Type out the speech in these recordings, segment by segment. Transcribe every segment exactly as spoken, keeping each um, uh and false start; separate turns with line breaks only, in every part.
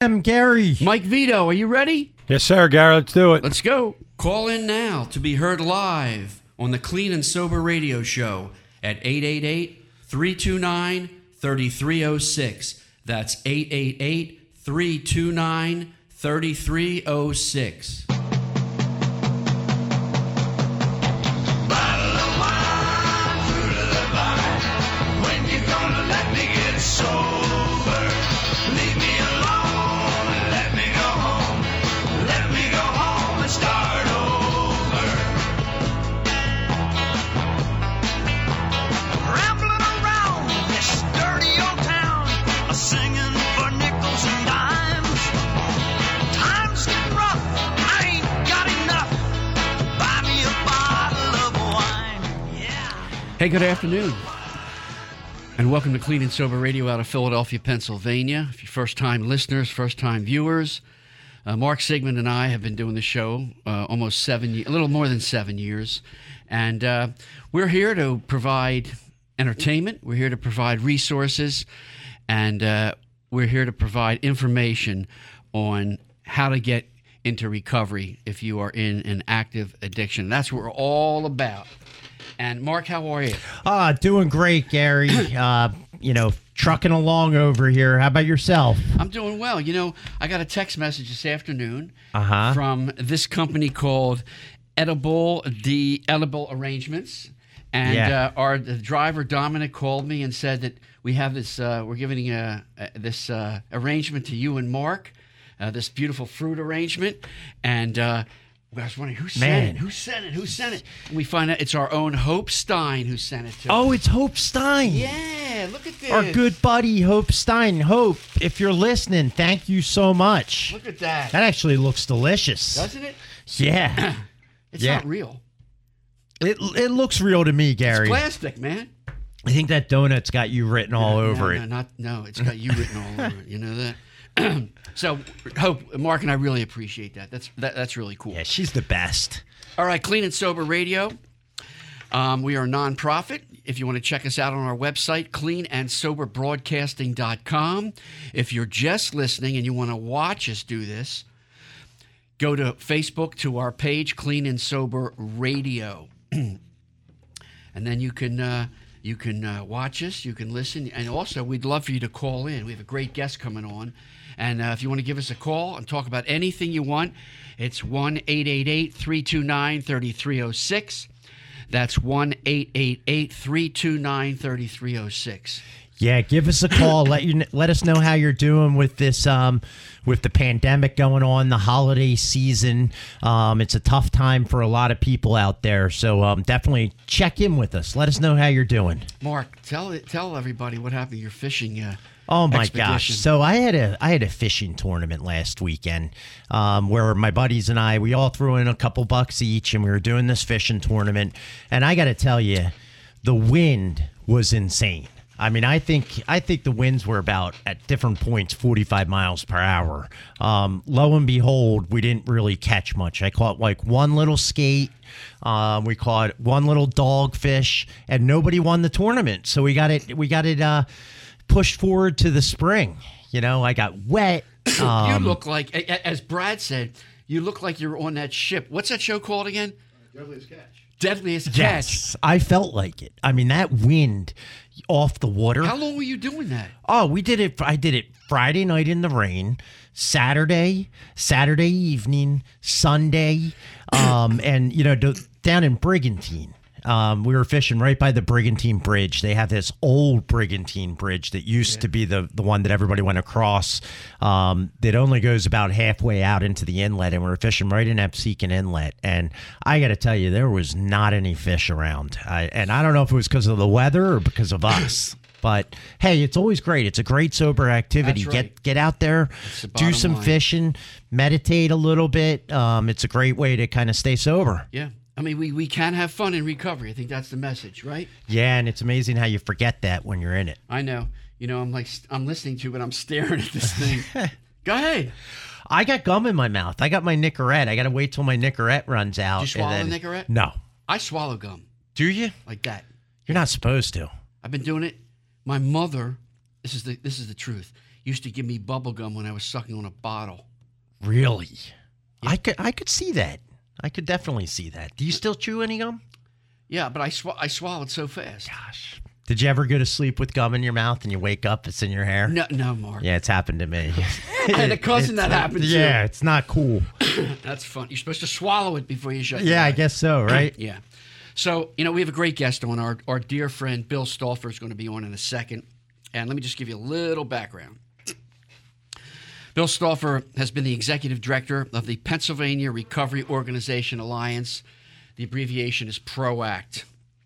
I'm Gary.
Mike Vito, are you ready?
Yes, sir, Gary. Let's do it.
Let's go. Call in now to be heard live on the Clean and Sober Radio Show at eight eight eight, three two nine, three three zero six. That's eight eight eight, three two nine, three three zero six. Hey, good afternoon, and welcome to Clean and Sober Radio out of Philadelphia, Pennsylvania. If you're first-time listeners, first-time viewers, uh, Mark Sigmund and I have been doing the show uh, almost seven, a little more than seven years, and uh, we're here to provide entertainment. We're here to provide resources, and uh, we're here to provide information on how to get into recovery if you are in an active addiction. That's what we're all about. And Mark, how are you?
Ah, doing great, Gary. uh, you know, trucking along over here. How about yourself?
I'm doing well. You know, I got a text message this afternoon
uh-huh.
from this company called Edible the Edible Arrangements, and
yeah.
uh, our the driver Dominic called me and said that we have this. Uh, we're giving a, a, this uh, arrangement to you and Mark, uh, this beautiful fruit arrangement, and. Uh, I was wondering who sent
Man.
it. Who sent it? Who sent it? And we find out it's our own Hope Stein who sent it to us.
Oh, it's Hope Stein.
Yeah, look at this.
Our good buddy, Hope Stein. Hope, if you're listening, thank you so much.
Look at that.
That actually looks delicious.
Doesn't it?
Yeah.
It's
yeah.
not real.
It it looks real to me, Gary.
It's plastic, man.
I think that donut's got you written all
no,
over
no,
it.
No, not, no, it's got you written all over it. You know that? So, Hope, Mark and I really appreciate that. That's that, that's really cool.
Yeah, she's the best.
All right, Clean and Sober Radio. Um, we are a nonprofit. If you want to check us out on our website, clean and sober broadcasting dot com. If you're just listening and you want to watch us do this, go to Facebook to our page, Clean and Sober Radio. And then you can uh, you can uh, watch us, you can listen, and also we'd love for you to call in. We have a great guest coming on. And uh, if you want to give us a call and talk about anything you want, it's one eight eight eight, three two nine, three three zero six. That's one eight eight eight, three two nine, three three zero six.
Yeah, give us a call. let you let us know how you're doing with this, um, with the pandemic going on, the holiday season. Um, it's a tough time for a lot of people out there, so um, definitely check in with us. Let us know how you're doing.
Mark, tell tell everybody what happened to your fishing. Uh,
oh my
expedition.
gosh! So I had a I had a fishing tournament last weekend, um, where my buddies and I we all threw in a couple bucks each, and we were doing this fishing tournament. And I got to tell you, the wind was insane. I mean, I think I think the winds were about at different points forty-five miles per hour. Um, lo and behold, we didn't really catch much. I caught like one little skate. Um, we caught one little dogfish, and nobody won the tournament. So we got it. We got it uh, pushed forward to the spring. You know, I got wet. Um,
you look like, as Brad said, you look like you're on that ship. What's that show called again?
Deadliest Catch.
Deadliest Catch.
Yes, I felt like it. I mean, that wind off the water.
How long were you doing that?
Oh, we did it. I did it Friday night in the rain, Saturday, Saturday evening, Sunday, um, and you know, do, down in Brigantine. Um, we were fishing right by the Brigantine Bridge. They have this old Brigantine Bridge that used yeah. to be the, the one that everybody went across. Um, that only goes about halfway out into the inlet, and we were fishing right in Absecon Inlet. And I got to tell you, there was not any fish around. I, and I don't know if it was because of the weather or because of us. But hey, it's always great. It's a great sober activity.
That's right.
Get get out there,
the
do some
line.
fishing, meditate a little bit. Um, it's a great way to kind of stay sober.
Yeah. I mean, we, we can have fun in recovery. I think that's the message, right?
Yeah, and it's amazing how you forget that when you're in it.
I know. You know, I'm like, I'm listening to it, but I'm staring at this thing. Go ahead.
I got gum in my mouth. I got my Nicorette. I got to wait till my Nicorette runs out.
Did you swallow
and
the
then...
Nicorette?
No.
I swallow gum.
Do you?
Like that.
You're not supposed to.
I've been doing it. My mother, this is the this is the truth. used to give me bubble gum when I was sucking on a bottle.
Really? Yeah. I could I could see that. I could definitely see that. Do you still chew any gum?
Yeah, but I sw- I swallowed so fast.
Gosh. Did you ever go to sleep with gum in your mouth and you wake up, it's in your hair?
No, no, Mark.
Yeah, it's happened to me.
I had a cousin
It's-
that happened to.
Yeah, it's not cool.
That's fun. You're supposed to swallow it before you shut.
Yeah,
your
I
eye.
guess so, right?
Yeah. So, you know, we have a great guest on. Our, our dear friend Bill Stauffer is going to be on in a second. And let me just give you a little background. Bill Stauffer has been the executive director of the Pennsylvania Recovery Organization Alliance. The abbreviation is PROACT.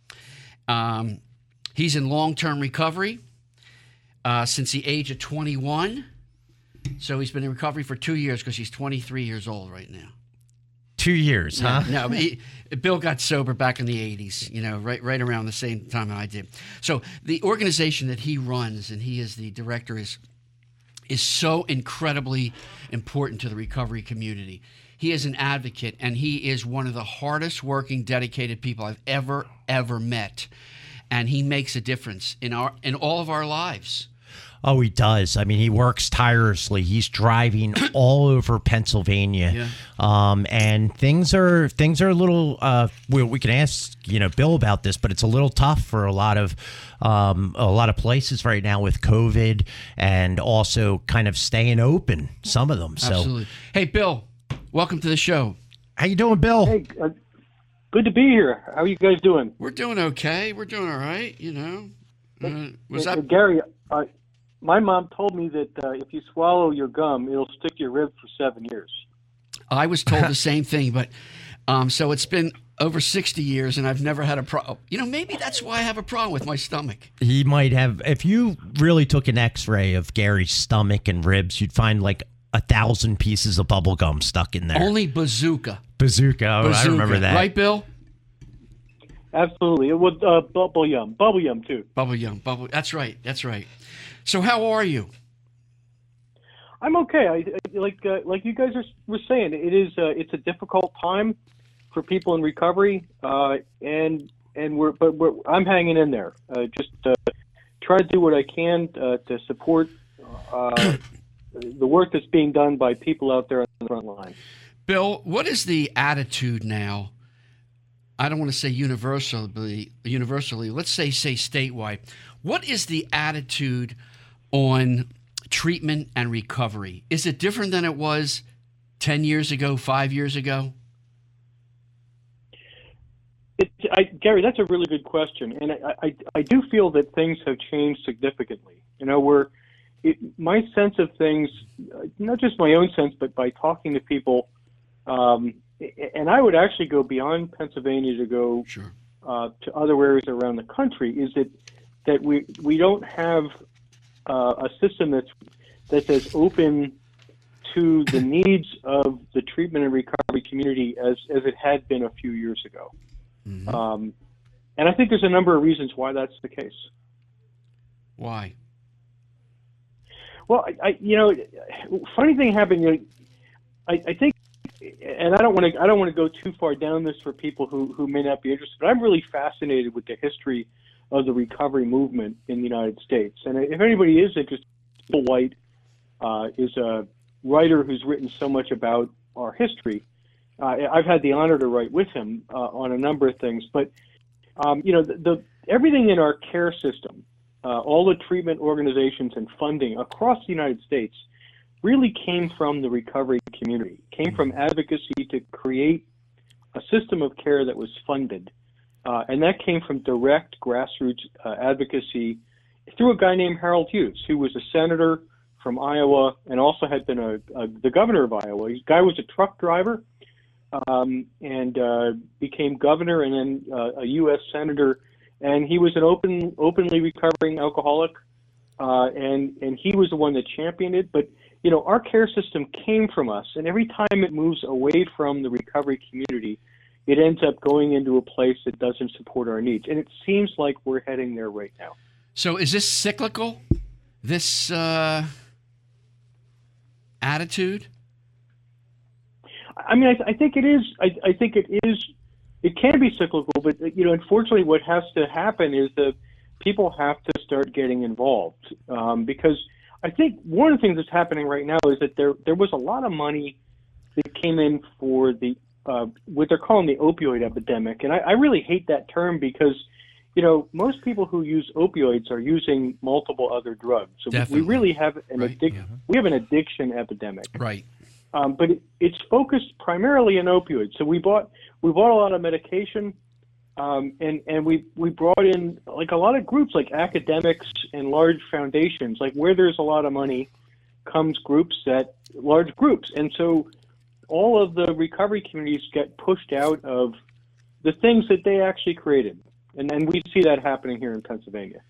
Um, he's in long-term recovery uh, since the age of twenty-one. So he's been in recovery for two years because he's twenty-three years old right now.
Two years, huh?
No, but he, Bill got sober back in the eighties, you know, right right around the same time that I did. So the organization that he runs, and he is the director, is is so incredibly important to the recovery community. He is an advocate, and he is one of the hardest working, dedicated people I've ever, ever met. And he makes a difference in our in all of our lives.
Oh, he does. I mean, he works tirelessly. He's driving all over Pennsylvania,
Yeah.
um, and things are things are a little. Uh, we, we can ask you know Bill about this, but it's a little tough for a lot of um, a lot of places right now with COVID and also kind of staying open. Some of them. So,
Absolutely. Hey, Bill, welcome to the show.
how you doing, Bill?
Hey, uh, good to be here. How are you guys doing?
We're doing okay. We're doing all right. You know, uh, was
Uh,
that
Gary, uh, my mom told me that uh, if you swallow your gum, it'll stick to your rib for seven years.
I was told the same thing, but um, so it's been over sixty years, and I've never had a problem. You know, maybe that's why I have a problem with my stomach.
He might have. If you really took an X-ray of Gary's stomach and ribs, you'd find like a thousand pieces of bubble gum stuck in there.
Only bazooka.
Bazooka. Oh,
bazooka.
I remember that.
Right, Bill?
Absolutely. It was uh, bubble yum. Bubble yum, too.
Bubble yum. Bubble. That's right. That's right. So how are you?
I'm okay. I, I, like uh, like you guys are, were saying, it is uh, it's a difficult time for people in recovery, uh, and and we're but we're, I'm hanging in there. Uh, just uh, try to do what I can uh, to support uh, the work that's being done by people out there on the front line.
Bill, what is the attitude now? I don't want to say universally, universally. Let's say say statewide. What is the attitude on treatment and recovery? Is it different than it was ten years ago, five years ago?
It, I, Gary, that's a really good question, and I, I, I do feel that things have changed significantly. You know, we're it, my sense of things, not just my own sense, but by talking to people, um, and I would actually go beyond Pennsylvania to go
Sure.
uh, to other areas around the country. Is that that we we don't have uh, a system that's that's as open to the needs of the treatment and recovery community as as it had been a few years ago.
Mm-hmm.
Um, and I think there's a number of reasons why that's the case.
Why?
Well, I, I you know, funny thing happened. You know, I, I think, and I don't want to I don't want to go too far down this for people who, who may not be interested, but I'm really fascinated with the history of the recovery movement in the United States. And if anybody is interested, Bill White uh, is a writer who's written so much about our history. Uh, I've had the honor to write with him uh, on a number of things, but um, you know, the, the everything in our care system, uh, all the treatment organizations and funding across the United States, really came from the recovery community. Came from advocacy to create a system of care that was funded, uh, and that came from direct grassroots uh, advocacy through a guy named Harold Hughes, who was a senator from Iowa and also had been a, a the governor of Iowa. The guy was a truck driver. Um, and uh, became governor and then uh, a U S senator, and he was an open, openly recovering alcoholic, uh, and and he was the one that championed it. But you know, our care system came from us, and every time it moves away from the recovery community, it ends up going into a place that doesn't support our needs, and it seems like we're heading there right now.
So is this cyclical? This uh, attitude?
I mean, I, th- I think it is. I, I think it is. It can be cyclical, but you know, unfortunately, what has to happen is that people have to start getting involved um, because I think one of the things that's happening right now is that there there was a lot of money that came in for the uh, what they're calling the opioid epidemic, and I, I really hate that term because, you know, most people who use opioids are using multiple other drugs. So
Definitely.
we really have an
Right.
addic-
Yeah.
we have an addiction epidemic.
Right.
Um, but it, it's focused primarily on opioids. So we bought we bought a lot of medication, um, and and we we brought in like a lot of groups like academics and large foundations. Like where there's a lot of money, comes groups that large groups, and so all of the recovery communities get pushed out of the things that they actually created, and then we see that happening here in Pennsylvania.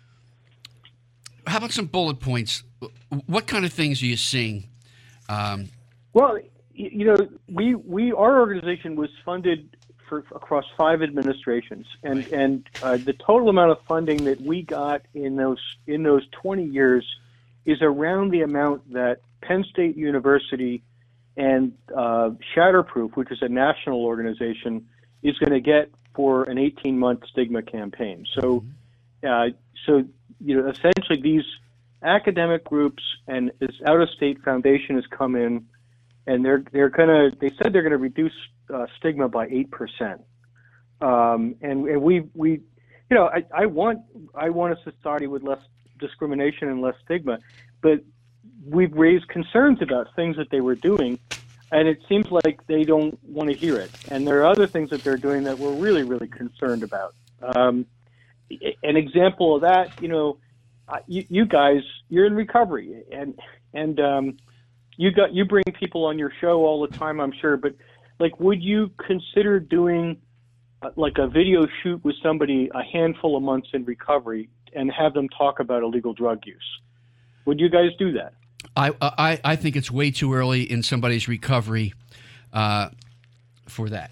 How about some bullet points? What kind of things are you seeing? Um,
Well, y- you know, we we our organization was funded for across five administrations, and and uh, the total amount of funding that we got in those in those twenty years is around the amount that Penn State University and uh, Shatterproof, which is a national organization, is going to get for an eighteen month stigma campaign. So, uh, so you know, essentially these academic groups and this out-of-state foundation has come in, and they're they're gonna they said they're gonna reduce uh, stigma by eight percent. Um, and and we we you know I, I want I want a society with less discrimination and less stigma, but we've raised concerns about things that they were doing, and it seems like they don't want to hear it. And there are other things that they're doing that we're really really concerned about. Um, an example of that, you know. Uh, you, you guys, you're in recovery, and and um, you got you bring people on your show all the time, I'm sure. But like, would you consider doing uh, like a video shoot with somebody a handful of months in recovery and have them talk about illegal drug use? Would you guys do that?
I, I I think it's way too early in somebody's recovery uh, for that.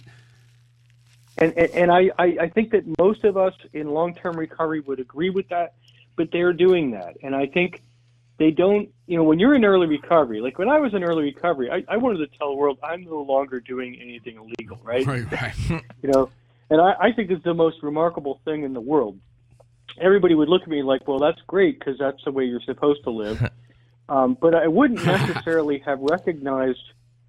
And and, and I, I, I think that most of us in long-term recovery would agree with that. But they're doing that, and I think they don't. You know, when you're in early recovery, like when I was in early recovery, I, I wanted to tell the world I'm no longer doing anything illegal, right?
Right, right.
You know, and I, I think it's the most remarkable thing in the world. Everybody would look at me like, well, that's great because that's the way you're supposed to live. Um, but I wouldn't necessarily have recognized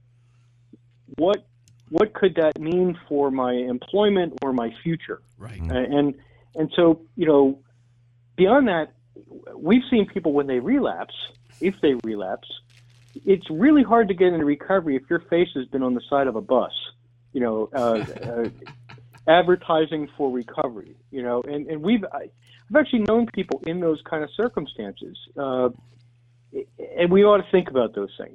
what what could that mean for my employment or my future.
Right.
Uh, and and so, you know. Beyond that, we've seen people when they relapse, if they relapse, it's really hard to get into recovery if your face has been on the side of a bus, you know, uh, uh, advertising for recovery, you know, and, and we've, I've actually known people in those kind of circumstances, uh, and we ought to think about those things.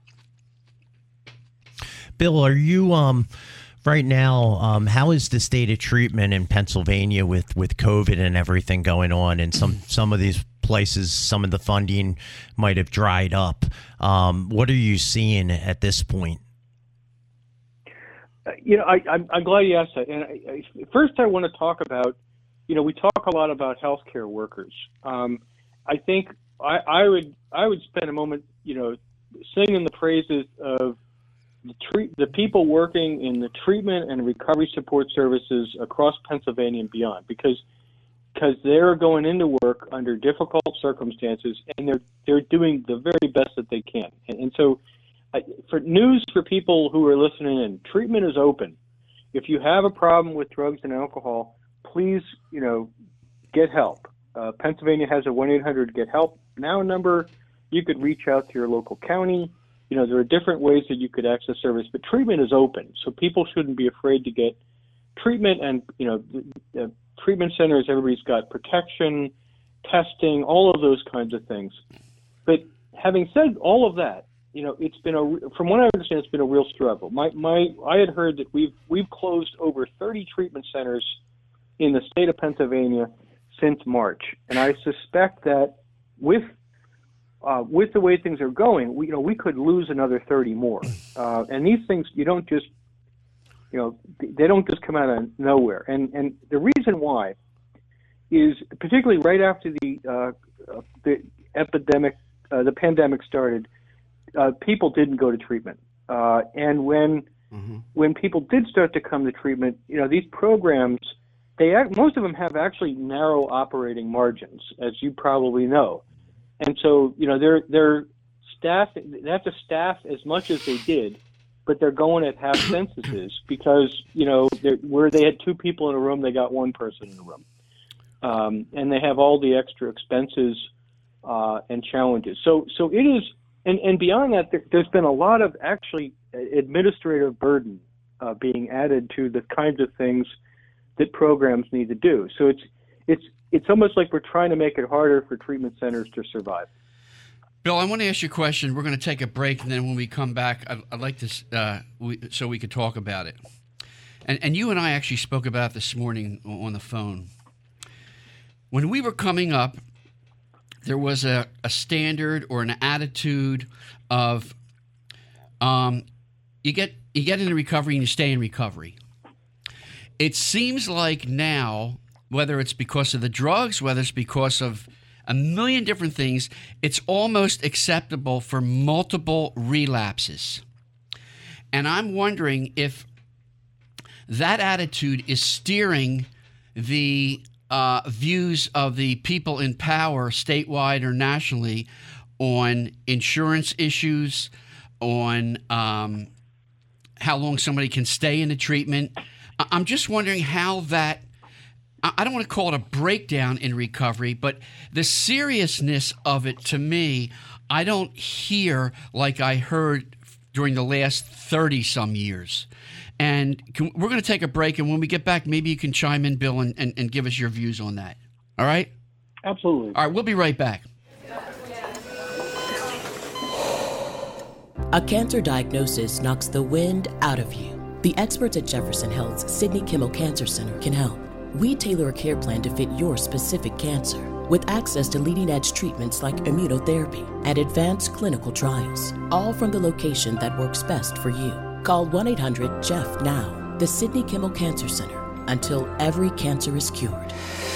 Bill, are you, um, right now, um, how is the state of treatment in Pennsylvania with, with COVID and everything going on? And some, some of these places, some of the funding might have dried up. Um, what are you seeing at this point?
Uh, you know, I, I'm, I'm glad you asked that. And I, I, first, I want to talk about, you know, we talk a lot about healthcare workers. Um, I think I, I would I would spend a moment, you know, singing the praises of The, treat, the people working in the treatment and recovery support services across Pennsylvania and beyond, because because they're going into work under difficult circumstances and they're they're doing the very best that they can. And, and so, uh, for news for people who are listening in, treatment is open. If you have a problem with drugs and alcohol, please, you know, get help. Uh, Pennsylvania has a one eight hundred get help now number. You could reach out to your local county. You know, there are different ways that you could access service, but treatment is open. So people shouldn't be afraid to get treatment. And, you know, the, the treatment centers, everybody's got protection, testing, all of those kinds of things. But having said all of that, you know, it's been a, from what I understand, it's been a real struggle. My, my, I had heard that we've, we've closed over thirty treatment centers in the state of Pennsylvania since March. And I suspect that with Uh, with the way things are going, we, you know, we could lose another thirty more. Uh, and these things, you don't just, you know, they don't just come out of nowhere. And and the reason why is particularly right after the uh, the epidemic, uh, the pandemic started, uh, people didn't go to treatment. Uh, and when mm-hmm. when people did start to come to treatment, you know, these programs, they act, most of them have actually narrow operating margins, as you probably know. and so you know they're they're staff they have to staff as much as they did, but they're going at half censuses because you know they're, where they had two people in a room, they got one person in a room, um, and they have all the extra expenses uh, and challenges. So so it is, and and beyond that, there, there's been a lot of actually administrative burden uh, being added to the kinds of things that programs need to do. So it's it's it's almost like we're trying to make it harder for treatment centers to survive.
Bill, I want to ask you a question. We're going to take a break, and then when we come back, I'd, I'd like to, uh, we, so we could talk about it. And, and you and I actually spoke about it this morning on the phone. When we were coming up, there was a, a standard or an attitude of um, you get you get into recovery and you stay in recovery. It seems like now, whether it's because of the drugs, whether it's because of a million different things, it's almost acceptable for multiple relapses. And I'm wondering if that attitude is steering the uh, views of the people in power, statewide or nationally, on insurance issues, on um, how long somebody can stay in the treatment. I'm just wondering how that, I don't want to call it a breakdown in recovery, but the seriousness of it, to me, I don't hear like I heard during the last thirty-some years. And can, we're going to take a break, and when we get back, maybe you can chime in, Bill, and, and, and give us your views on that. All right?
Absolutely.
All right, we'll be right back.
A cancer diagnosis knocks the wind out of you. The experts at Jefferson Health's Sidney Kimmel Cancer Center can help. We tailor a care plan to fit your specific cancer with access to leading-edge treatments like immunotherapy and advanced clinical trials, all from the location that works best for you. Call one eight hundred J E F F now, the Sidney Kimmel Cancer Center, until every cancer is cured.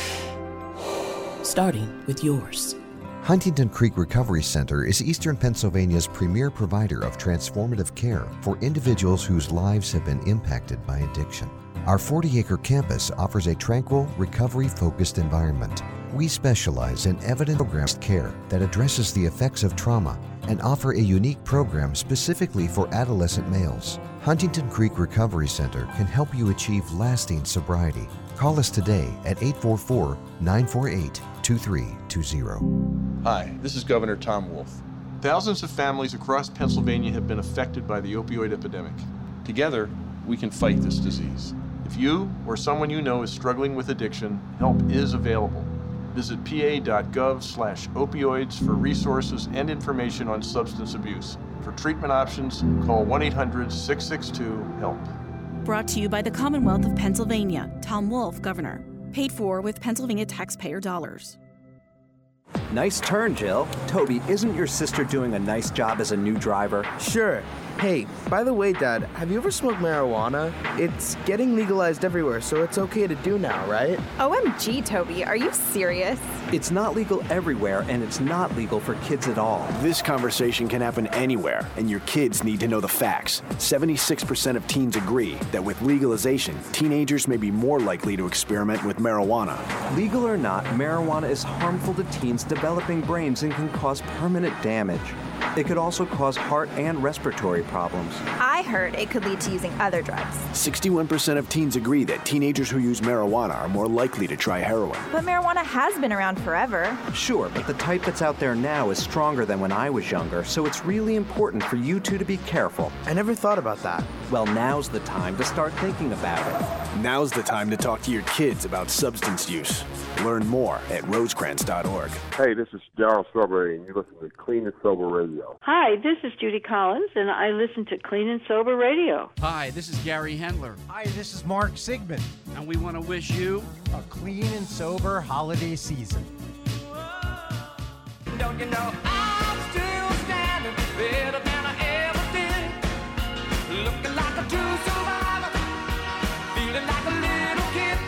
Starting with yours.
Huntington Creek Recovery Center is Eastern Pennsylvania's premier provider of transformative care for individuals whose lives have been impacted by addiction. Our forty-acre campus offers a tranquil, recovery-focused environment. We specialize in evidence-based care that addresses the effects of trauma and offer a unique program specifically for adolescent males. Huntington Creek Recovery Center can help you achieve lasting sobriety. Call us today at eight four four, nine four eight, two three two zero.
Hi, this is Governor Tom Wolf. Thousands of families across Pennsylvania have been affected by the opioid epidemic. Together, we can fight this disease. If you or someone you know is struggling with addiction, help is available. Visit pa.gov slash opioids for resources and information on substance abuse. For treatment options, call one eight hundred, six six two, HELP.
Brought to you by the Commonwealth of Pennsylvania. Tom Wolf, Governor. Paid for with Pennsylvania taxpayer dollars.
Nice turn, Jill. Toby, isn't your sister doing a nice job as a new driver?
Sure. Hey, by the way, Dad, have you ever smoked marijuana? It's getting legalized everywhere, so it's okay to do now, right?
O M G, Toby, are you serious?
It's not legal everywhere, and it's not legal for kids at all.
This conversation can happen anywhere, and your kids need to know the facts. seventy-six percent of teens agree that with legalization, teenagers may be more likely to experiment with marijuana.
Legal or not, marijuana is harmful to teens' developing brains and can cause permanent damage. It could also cause heart and respiratory problems.
I heard it could lead to using other drugs.
sixty-one percent of teens agree that teenagers who use marijuana are more likely to try heroin.
But marijuana has been around forever.
Sure, but the type that's out there now is stronger than when I was younger, so it's really important for you two to be careful.
I never thought about that.
Well, now's the time to start thinking about it.
Now's the time to talk to your kids about substance use. Learn more at rosecrans dot org.
Hey, this is Darryl Strawberry, and you listen to Clean and Sober Radio.
Hi, this is Judy Collins, and I listen to Clean and Sober Radio.
Hi, this is Gary Hendler.
Hi, this is Mark Sigmund.
And we want to wish you
a clean and sober holiday season.
Don't you know I'm still standing better than I ever did, looking like a true survivor, feeling like a little kid.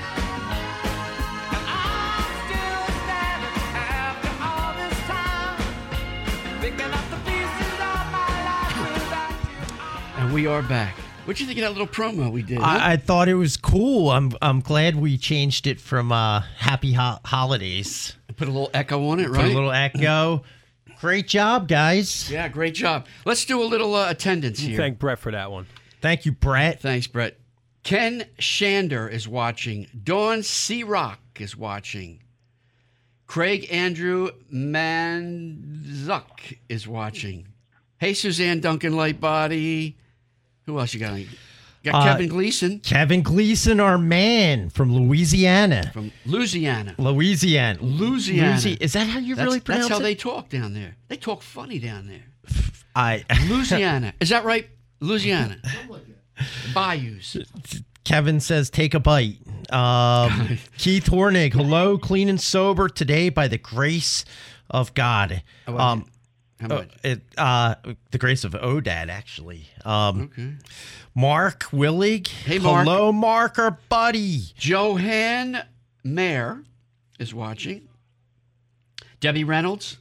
And I'm still standing after all this time, picking up the pieces of my life without you.
And we are back. What'd you think of that little promo we did? Huh?
I, I thought it was cool. I'm I'm glad we changed it from uh, Happy ho- Holidays.
Put a little echo on it, right?
Put a little echo. Great job, guys.
Yeah, great job. Let's do a little uh, attendance here.
Thank Brett for that one.
Thank you, Brett.
Thanks, Brett. Ken Shander is watching. Dawn C. Rock is watching. Craig Andrew Manzuk is watching. Hey, Suzanne Duncan Lightbody. Who else you got? You got
Uh,
Kevin Gleason.
Kevin Gleason, our man from Louisiana.
From Louisiana.
Louisiana.
Louisiana.
Louisi- Is that how you
That's-
really pronounce
That's how
it?
they talk down there. They talk funny down there.
I
Louisiana. Is that right? Louisiana. Bayous.
Kevin says, take a bite. Um, Keith Hornig, hello, clean and sober today by the grace of God.
How about
Um,
How
uh,
much?
it, uh, the grace of Odad, actually. Um,
Okay.
Mark Willig.
Hey, Mark.
Hello, Mark, our buddy.
Johan Mayer is watching. Debbie Reynolds.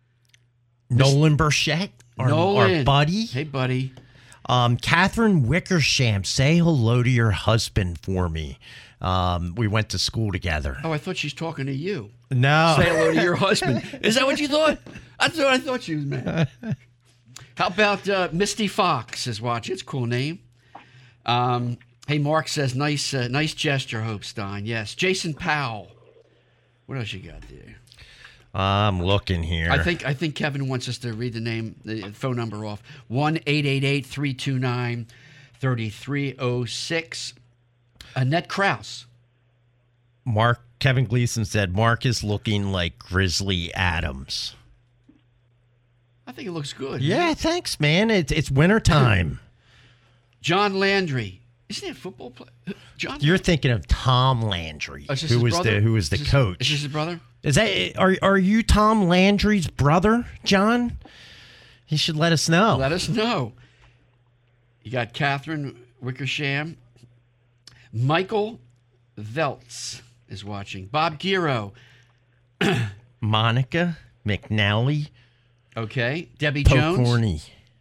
Nolan Burchett, our,
Nolan.
our buddy.
Hey, buddy.
Um, Catherine Wickersham, say hello to your husband for me. Um, we went to school together.
Oh, I thought she's talking to you.
No.
Say hello to your husband. Is that what you thought? That's what I thought she was meant. How about uh, Misty Fox is watching? It's a cool name. Um, hey, Mark says, nice uh, nice gesture, Hope Stein. Yes. Jason Powell. What else you got there?
I'm looking here.
I think I think Kevin wants us to read the name, the phone number off. one eight eight eight, three two nine, three three zero six. Annette Krause.
Mark Kevin Gleason said Mark is looking like Grizzly Adams.
I think it looks good.
Yeah, thanks, man. It's it's wintertime.
John Landry. Isn't he a football player? John.
You're thinking of Tom Landry,
Oh, is this
who
his
was
brother?
the who was the
Is this-
coach.
Is this his brother?
Is that are are you Tom Landry's brother, John? He should let us know.
Let us know. You got Catherine Wickersham. Michael Veltz is watching. Bob Giro.
Monica McNally.
Okay. Debbie
Poe
Jones.
Corney.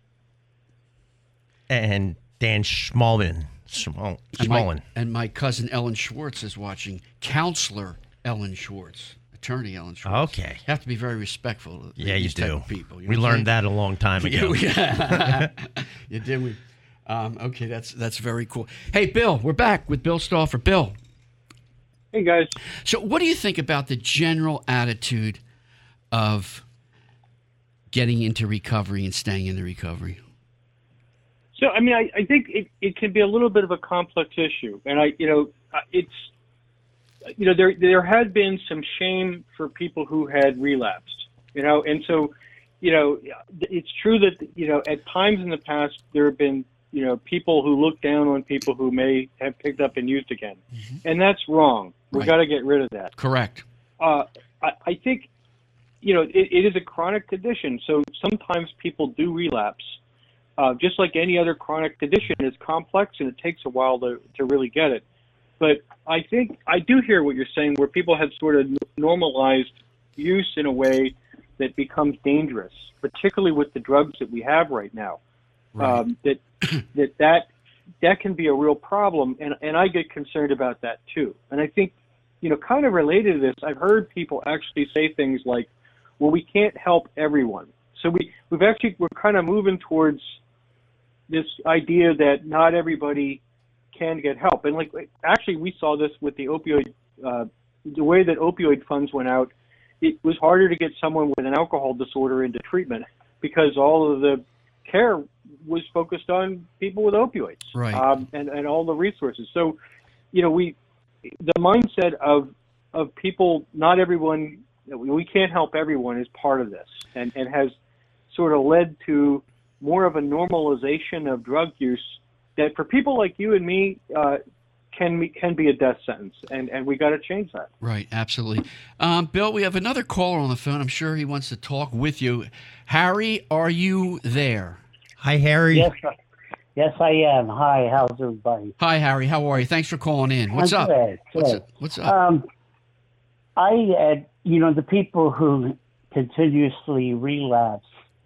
And Dan Schmalman. Schmal-
And my,
Schmallen.
and my cousin Ellen Schwartz is watching. Counselor Ellen Schwartz. Attorney Ellen Schwartz.
Okay.
You have to be very respectful of
Yeah, you
these type
do.
of people. You know
we
what I'm
learned that a long time ago.
Yeah. You did. We. Um, okay, that's that's very cool. Hey, Bill, we're back with Bill Stauffer. Bill.
Hey, guys.
So what do you think about the general attitude of getting into recovery and staying in the recovery?
So, I mean, I, I think it, it can be a little bit of a complex issue. And, I, you know, uh, it's, you know, there there had been some shame for people who had relapsed, you know, and so, you know, it's true that, you know, at times in the past, there have been, you know, people who look down on people who may have picked up and used again. Mm-hmm. And that's wrong. We've
Right.
got to get rid of that.
Correct.
Uh, I, I think, you know, it, it is a chronic condition. So sometimes people do relapse. Uh, just like any other chronic condition, it's complex and it takes a while to, to really get it. But I think I do hear what you're saying, where people have sort of normalized use in a way that becomes dangerous, particularly with the drugs that we have right now.
Right.
Um, that that that that can be a real problem, and and I get concerned about that too. And I think, you know, kind of related to this, I've heard people actually say things like, "Well, we can't help everyone." So we we've actually we're kind of moving towards this idea that not everybody can get help. And like actually, we saw this with the opioid, uh, the way that opioid funds went out. It was harder to get someone with an alcohol disorder into treatment because all of the care was focused on people with opioids,
Right.
um, and and all the resources. So, you know, we the mindset of of people, not everyone, we can't help everyone, is part of this, and and has sort of led to more of a normalization of drug use that for people like you and me uh, can be, can be a death sentence, and and we got to change that.
Right, absolutely. Um, Bill, we have another caller on the phone. I'm sure he wants to talk with you. Harry, are you there?
Hi, Harry.
Yes, yes, I am. Hi, how's everybody?
Hi, Harry. How are you? Thanks for calling in. What's
I'm
up?
good,
What's
good.
up? What's up?
Um, I, uh, you know, the people who continuously relapse,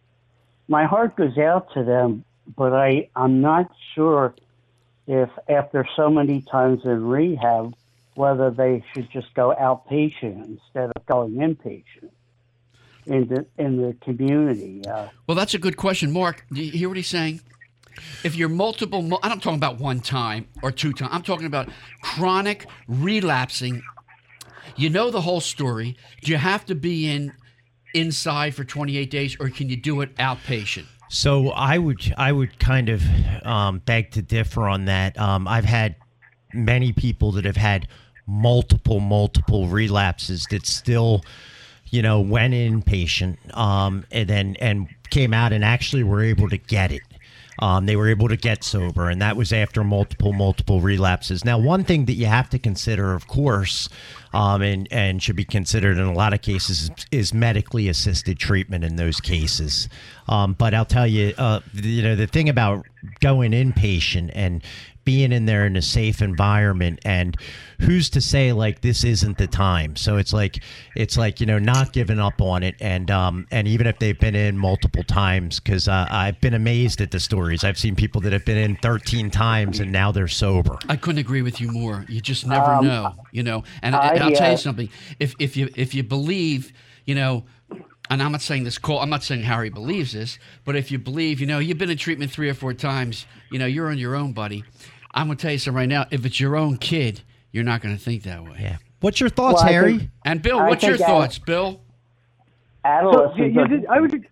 my heart goes out to them, but I, I'm not sure if after so many times in rehab, whether they should just go outpatient instead of going inpatient. in the in the community. Uh,
Well, that's a good question, Mark. Do you hear what he's saying? If you're multiple, mul- I'm not talking about one time or two times. I'm talking about chronic relapsing. You know the whole story. Do you have to be in inside for twenty-eight days, or can you do it outpatient?
So I would I would kind of um, beg to differ on that. Um, I've had many people that have had multiple multiple relapses that still, you know, went inpatient um, and then and came out and actually were able to get it. Um, they were able to get sober, and that was after multiple, multiple relapses. Now, one thing that you have to consider, of course, um, and, and should be considered in a lot of cases, is, is medically assisted treatment in those cases. Um, but I'll tell you, uh, you know, the thing about going inpatient and being in there in a safe environment, and who's to say like this isn't the time? So it's like it's like you know not giving up on it, and um and even if they've been in multiple times, because uh, I've been amazed at the stories. I've seen people that have been in thirteen times and now they're sober.
I couldn't agree with you more. You just never
Um,
know, you know. And,
I,
and I'll tell
uh,
you something. If if you if you believe, you know, and I'm not saying this call. I'm not saying Harry believes this, but if you believe, you know, you've been in treatment three or four times, you know, you're on your own, buddy. I'm going to tell you something right now. If it's your own kid, you're not going to think that way.
Yeah. What's your thoughts,
Well, I
Harry?
think-
And Bill,
I
what's your
think, uh,
thoughts, Bill?
So,
adolescents.
you, you
are-
did, I would,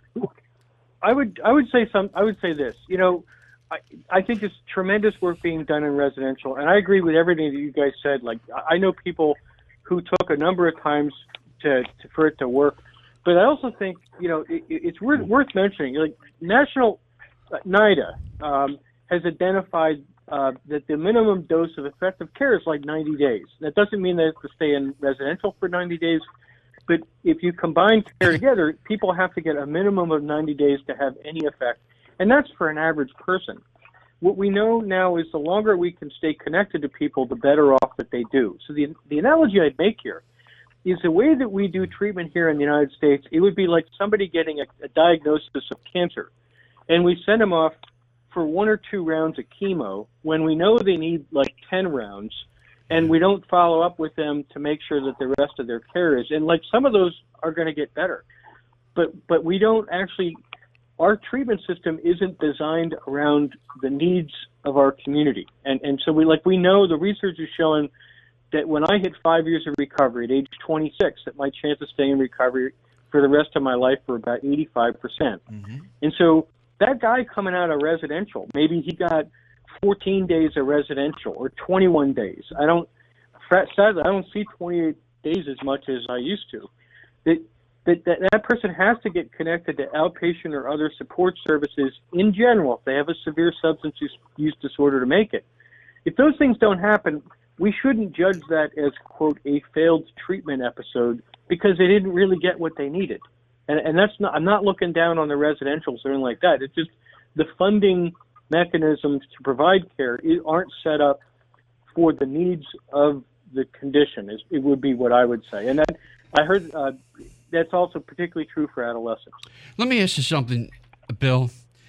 I would, I would say some. I would say this. You know, I, I think there's tremendous work being done in residential, and I agree with everything that you guys said. Like, I I know people who took a number of times to, to for it to work, but I also think you know it, it's worth worth mentioning. Like, National uh, NIDA um, has identified uh, that the minimum dose of effective care is like ninety days. That doesn't mean they have to stay in residential for ninety days. But if you combine care together, people have to get a minimum of ninety days to have any effect. And that's for an average person. What we know now is the longer we can stay connected to people, the better off that they do. So the, the analogy I'd make here is the way that we do treatment here in the United States, it would be like somebody getting a, a diagnosis of cancer. And we send them off for one or two rounds of chemo when we know they need like ten rounds. And we don't follow up with them to make sure that the rest of their care is. And like some of those are going to get better, but but we don't actually. Our treatment system isn't designed around the needs of our community, and and so we like we know the research is showing that when I hit five years of recovery at age twenty-six, that my chance of staying in recovery for the rest of my life were about eighty-five percent. Mm-hmm. And so that guy coming out of residential, maybe he got fourteen days of residential or twenty-one days. I don't, sadly, I don't see twenty-eight days as much as I used to. That, that, that, that person has to get connected to outpatient or other support services in general if they have a severe substance use, use disorder to make it. If those things don't happen, we shouldn't judge that as, quote, a failed treatment episode because they didn't really get what they needed. And, and that's not, I'm not looking down on the residentials or anything like that. It's just the funding mechanisms to provide care aren't set up for the needs of the condition. It would be what I would say, and that I heard uh, that's also particularly true for adolescents.
Let me ask you something, Bill.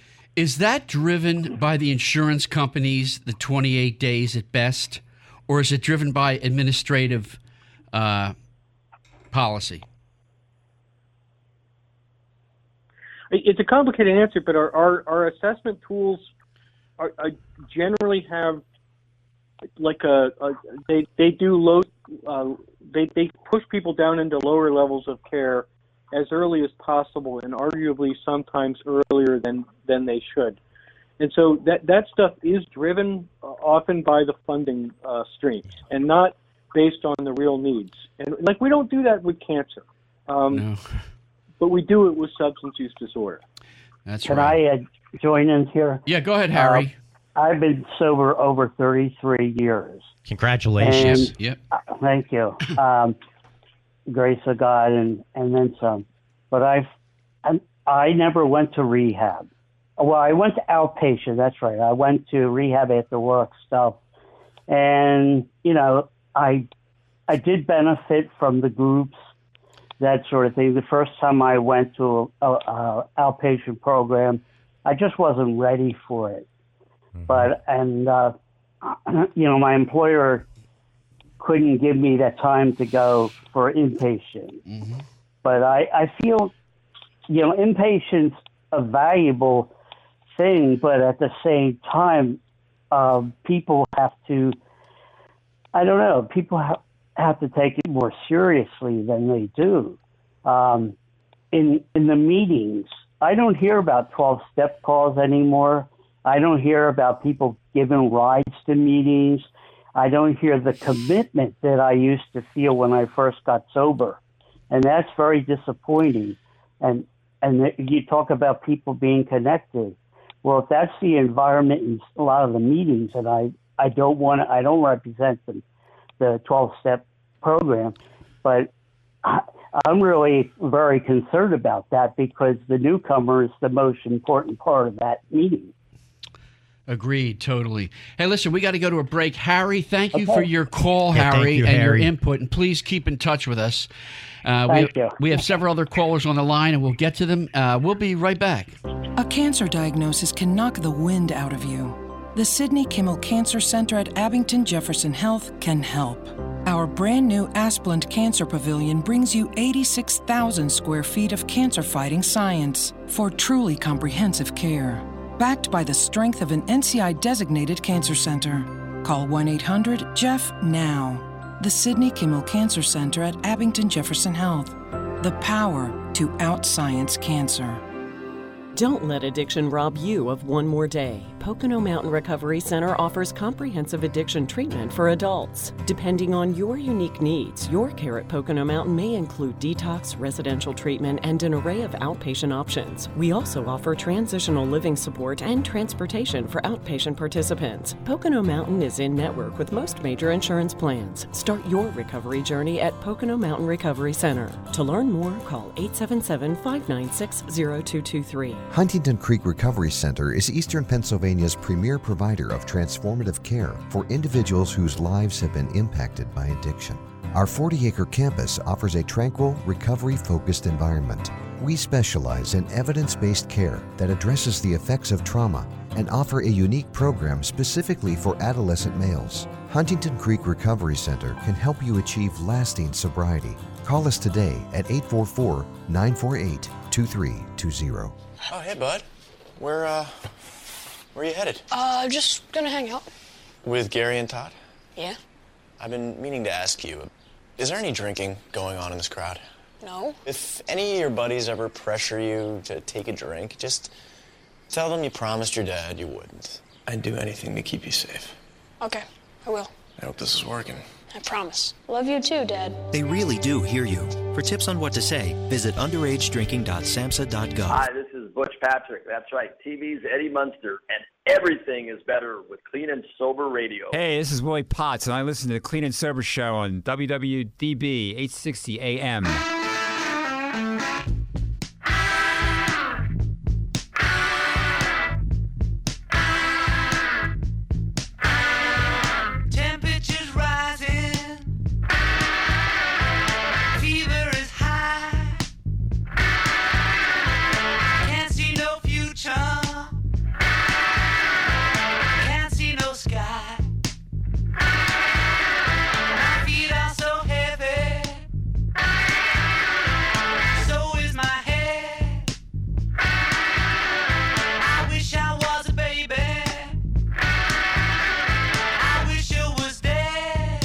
Is that driven by the insurance companies, the twenty-eight days at best, or is it driven by administrative uh, policy?
It's a complicated answer, but our our, our assessment tools are, are generally have like a, a they they do low uh, they they push people down into lower levels of care as early as possible, and arguably sometimes earlier than than they should. And so that that stuff is driven uh, often by the funding uh, streams and not based on the real needs. And like we don't do that with cancer. Um,
no.
But we do it with substance use disorder.
That's
Can
right.
I uh, join in here?
Yeah, go ahead, Harry.
Uh, I've been sober over thirty-three years.
Congratulations.
And,
yep.
uh, thank you. Um, grace of God and, and then some. But I've, I, I never went to rehab. Well, I went to outpatient. That's right. I went to rehab after work stuff. And, you know, I, I did benefit from the groups, that sort of thing. The first time I went to a, a, a outpatient program, I just wasn't ready for it. Mm-hmm. But, and, uh, you know, my employer couldn't give me that time to go for inpatient.
Mm-hmm.
But I, I feel you know, inpatient's a valuable thing, but at the same time, uh, people have to, I don't know, people ha- have to take it more seriously than they do. Um, in in the meetings, I don't hear about twelve-step calls anymore. I don't hear about people giving rides to meetings. I don't hear the commitment that I used to feel when I first got sober. And that's very disappointing. And and you talk about people being connected. Well, if that's the environment in a lot of the meetings, and I, I don't want to, I don't represent the, the twelve-step program, but I, I'm really very concerned about that because the newcomer is the most important part of that meeting.
Agreed, totally. Hey, listen, we got to go to a break. Harry, thank you
Okay.
for your call,
Yeah, thank
Harry,
you,
and
Harry.
your input. And please keep in touch with us. Uh,
Thank
we,
you.
we have several other callers on the line, and we'll get to them. Uh, we'll be right back.
A cancer diagnosis can knock the wind out of you. The Sidney Kimmel Cancer Center at Abington Jefferson Health can help. Our brand new Asplund Cancer Pavilion brings you eighty-six thousand square feet of cancer-fighting science for truly comprehensive care. Backed by the strength of an N C I-designated cancer center. Call one eight hundred J E F F now. The Sidney Kimmel Cancer Center at Abington Jefferson Health. The power to out-science cancer.
Don't let addiction rob you of one more day. Pocono Mountain Recovery Center offers comprehensive addiction treatment for adults. Depending on your unique needs, your care at Pocono Mountain may include detox, residential treatment, and an array of outpatient options. We also offer transitional living support and transportation for outpatient participants. Pocono Mountain is in network with most major insurance plans. Start your recovery journey at Pocono Mountain Recovery Center. To learn more, call eight seven seven, five nine six, zero two two three.
Huntington Creek Recovery Center is Eastern Pennsylvania's premier provider of transformative care for individuals whose lives have been impacted by addiction. Our forty-acre campus offers a tranquil, recovery-focused environment. We specialize in evidence-based care that addresses the effects of trauma and offer a unique program specifically for adolescent males. Huntington Creek Recovery Center can help you achieve lasting sobriety. Call us today at eight four four, nine four eight, two three two zero.
Oh, hey, bud. Where, uh, where are you headed?
Uh, just gonna hang out.
With Gary and Todd?
Yeah?
I've been meaning to ask you, is there any drinking going on in this crowd?
No?
If any of your buddies ever pressure you to take a drink, just tell them you promised your dad you wouldn't. I'd do anything to keep you safe.
Okay, I will.
I hope this is working.
I promise. Love you too, Dad.
They really do hear you. For tips on what to say, visit underage drinking dot samhsa dot gov.
Hi, this is Butch Patrick. That's right, T V's Eddie Munster, and everything is better with Clean and Sober Radio.
Hey, this is Willie Potts, and I listen to the Clean and Sober Show on W W D B eight sixty A M.
Temperatures rising, fever is high, can't see no future, can't see no sky, my feet are so heavy, so is my head, I wish I was a baby, I wish I was dead.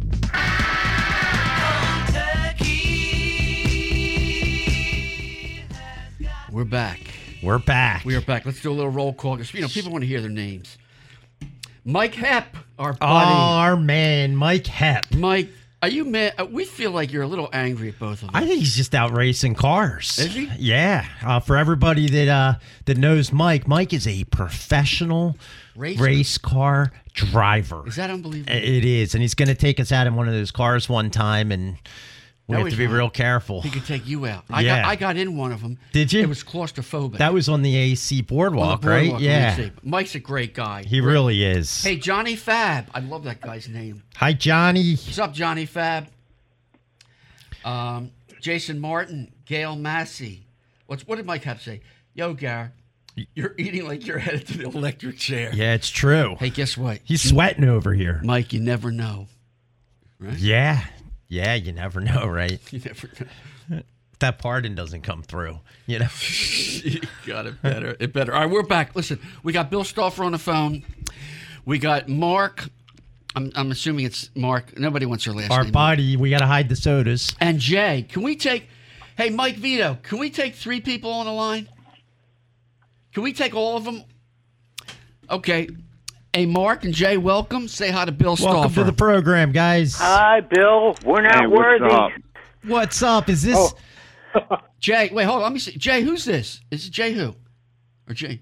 We're back.
We're back.
We are back. Let's do a little roll call because, you know, people want to hear their names. Mike Hepp, our
Oh,
buddy.
our man, Mike Hepp.
Mike, are you mad? uh, We feel like you're a little angry at both of us.
I think he's just out racing cars.
Is he?
Yeah. Uh, for everybody that uh, that knows Mike, Mike is a professional
Racer.
race car driver.
Is that unbelievable?
It is, and he's going to take us out in one of those cars one time, and we
No,
have to
he's
be
not.
real careful.
He could take you out. I
Yeah.
got I got in one of them.
Did you?
It was claustrophobic.
That was on the A C
On the
boardwalk,
boardwalk
right?
on
Yeah.
A C. Mike's a great guy.
He really is.
Hey, Johnny Fab. I love that guy's name.
Hi, Johnny.
What's up, Johnny Fab? Um, Jason Martin, Gail Massey. What's what did Mike have to say? Yo, Gar, you're eating like you're headed to the electric chair.
Yeah, it's true.
Hey, guess what?
He's sweating over here.
Mike, you never know. Right?
Yeah. Yeah, you never know, right?
You never know.
that pardon doesn't come through, you know.
You got it better. It better. All right, we're back. Listen, we got Bill Stauffer on the phone. We got Mark. I'm, I'm assuming it's Mark. Nobody wants your last
Our
name.
body, we got to hide the sodas.
And Jay. Can we take, hey, Mike Vito, can we take three people on the line? Can we take all of them? Okay. Hey, Mark and Jay, welcome. Say hi to Bill Stauffer.
Welcome to the program, guys.
Hi, Bill. We're not
Hey, what's
worthy.
up? What's up? Is this...
Oh. Jay, wait, hold on. Let me see. Jay, who's this? Is it Jay who? Or Jay?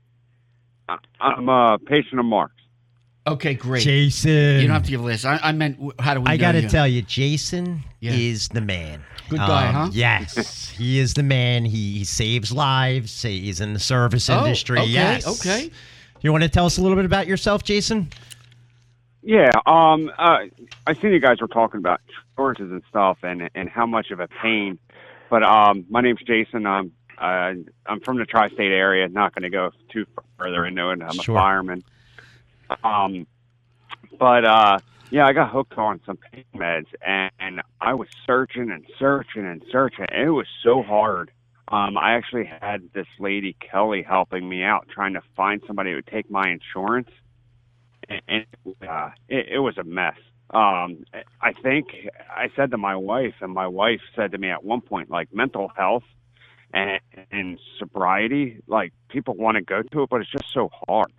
I'm a patient of Mark's.
Okay, great.
Jason.
You don't have to give a list. I, I meant, how do we
I
know
got to
you?
tell you, Jason
Yeah.
is the man.
Good guy,
Um,
huh?
Yes, he is the man. He, he saves lives. He's in the service
Oh,
industry.
okay,
yes.
okay.
You want to tell us a little bit about yourself, Jason?
Yeah, um, uh, I seen you guys were talking about insurances and stuff, and and how much of a pain. But um, my name's Jason. I'm uh, I'm from the tri-state area. Not going to go too further into it. I'm
Sure.
a fireman. Um, but uh, yeah, I got hooked on some pain meds, and, and I was searching and searching and searching. And it was so hard. Um, I actually had this lady Kelly helping me out, trying to find somebody who would take my insurance. And uh, it, it was a mess. Um, I think I said to my wife, and my wife said to me at one point, like, mental health and, and sobriety, like, people want to go to it, but it's just so hard.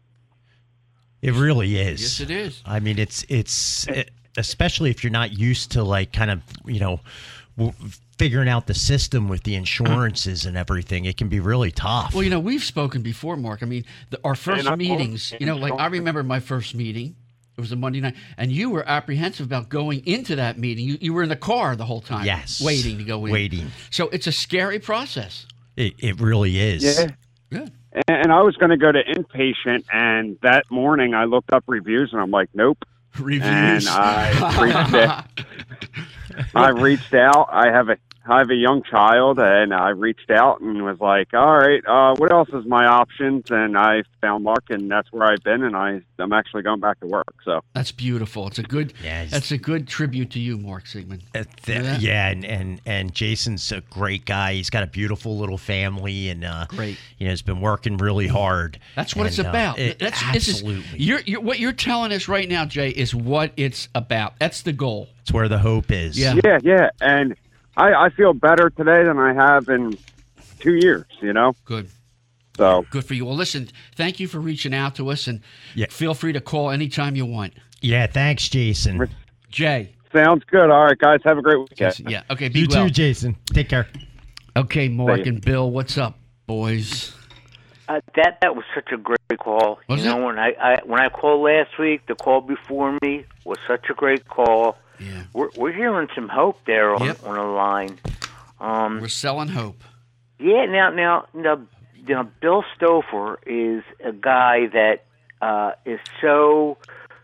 It really is.
Yes, it is.
I mean, it's it's it, especially if you're not used to like kind of you know w- figuring out the system with the insurances and everything. It can be really tough.
Well, you know, we've spoken before, Mark. I mean, the, our first
And I-
meetings, you know, like I remember my first meeting. It was a Monday night, and you were apprehensive about going into that meeting. You, you were in the car the whole time,
Yes.
waiting to go in.
Waiting.
So it's a scary process.
It it really is.
Yeah.
Yeah.
And I was going to go to inpatient, and that morning I looked up reviews, and I'm like, nope.
Reviews.
And I reached out. I reached out. I have a I have a young child, and I reached out and was like, all right, uh, what else is my options? And I found Mark, and that's where I've been, and I I'm actually going back to work. So
That's beautiful. It's a good.
Yes.
That's a good tribute to you, Mark Sigmund.
Uh, th- yeah, and, and and Jason's a great guy. He's got a beautiful little family, and uh,
Great.
You know, has been working really hard.
That's what it's
And, uh,
about.
it-
That's this is-
absolutely.
you're, you're, what you're telling us right now, Jay, is what it's about. That's the goal.
It's where the hope is.
Yeah.
yeah, yeah, and I, I feel better today than I have in two years. You know.
Good.
So
Good for you. Well, listen, thank you for reaching out to us, and
Yeah.
feel free to call anytime you want.
Yeah, thanks, Jason.
Jay.
sounds good. All right, guys, have a great weekend.
Yeah. Okay. Be
You
well.
too, Jason. Take care.
Okay, Mark
See ya.
and Bill, what's up, boys?
Uh, that that was such a great call.
Was
you know, when I, I when I called last week, the call before me was such a great call.
Yeah.
We're we're hearing some hope there on
Yep.
on the line. Um,
We're selling hope.
yeah. Now now now, now Bill Stauffer is a guy that uh, is so